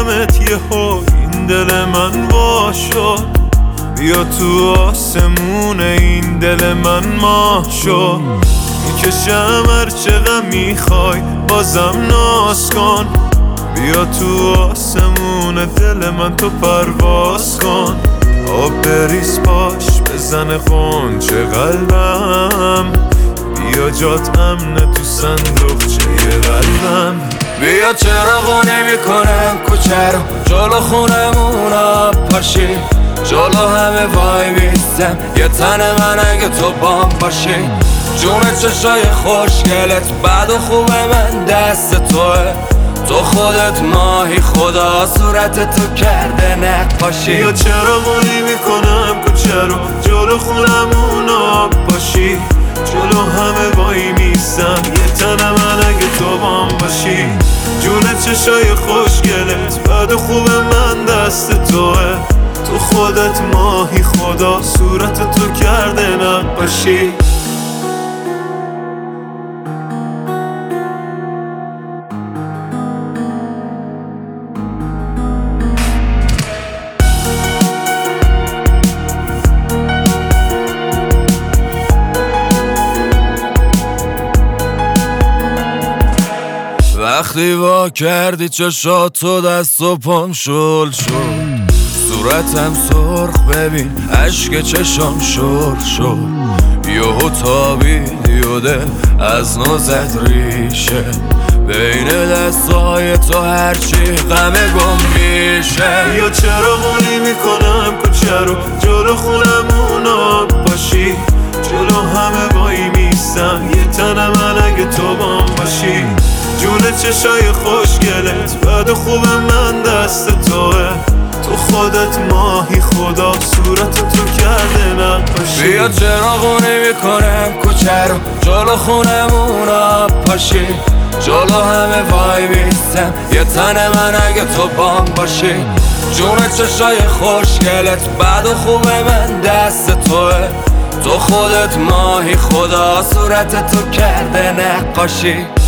دیدمت یهو این دل من وا شد، بیا تو آسمون این دل من ماه شد. میکشم هرچه غم میخوای بازم ناز کن، بیا تو آسمون دل من تو پرواز کن. آب بریز پاش بزن قنچه قلبم، بیا جات امنه تو صندوقچه قلبم. بیا چراغو نمی‌کنم کوچه رو، جلو خونمون آب پاشی، جلو همه وای میستم یه تن من اگه تو بام باشی. جون چشای خوشگلت بد و خوب من دست توه، تو خودت ماهی خدا صورت تو کرده نقاشی. بیا چراغو نمی‌کنم کوچه رو، جلو خونمون آب پاشی، جلو همه وای میستم یه تن من اگه تو بام باشی. جون چشای خوشگلت بد و خوب من دست توه، تو خودت ماهی خدا صورت تو کرده نقاشی. وقتی وا کردی چشاتو دست و پام شل شد، صورتم سرخ ببین اشک چشام شل شد. یهو تابیدی و دل از نو زد ریشه، بین دستای تو هرچی غمه گم میشه. یا چراغو نمی‌کنم کوچه رو، جلو خونمون آب پاشی، جلو همه وای میستم یه تن من اگه تو بام باشی. جون چشای خوشگلت بد و خوب من دست توه، تو خودت ماهی خدا صورت تو کرده نقاشی. بیا چراغو نمی‌کنم کوچه رو، جلو خونمون آب پاشی، جلو همه وای میستم یه تن من اگه تو بام باشی. جون چشای خوشگلت بد و خوب من دست توه، تو خودت ماهی خدا صورت تو کرده نقاشی.